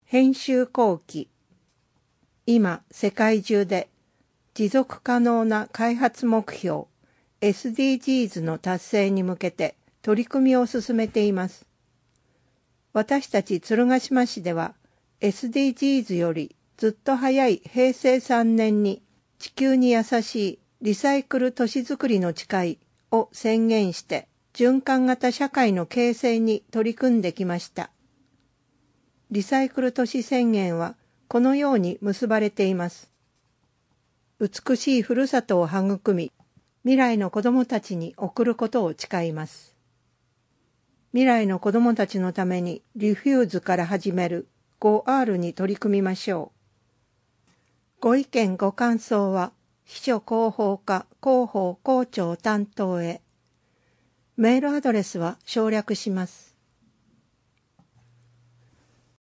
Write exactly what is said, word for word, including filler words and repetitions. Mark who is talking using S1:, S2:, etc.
S1: 編集後期。今、世界中で持続可能な開発目標 エスディージーズ の達成に向けて取り組みを進めています。私たち鶴ヶ島市では エスディージーズ よりずっと早いへいせいさんねんに地球に優しいリサイクル都市づくりの誓いを宣言して循環型社会の形成に取り組んできました。リサイクル都市宣言はこのように結ばれています。美しいふるさとを育み、未来の子どもたちに送ることを誓います。未来の子どもたちのためにリフューズから始める ごアール に取り組みましょう。ご意見ご感想は秘書広報課広報校長担当へ。メールアドレスは省略します。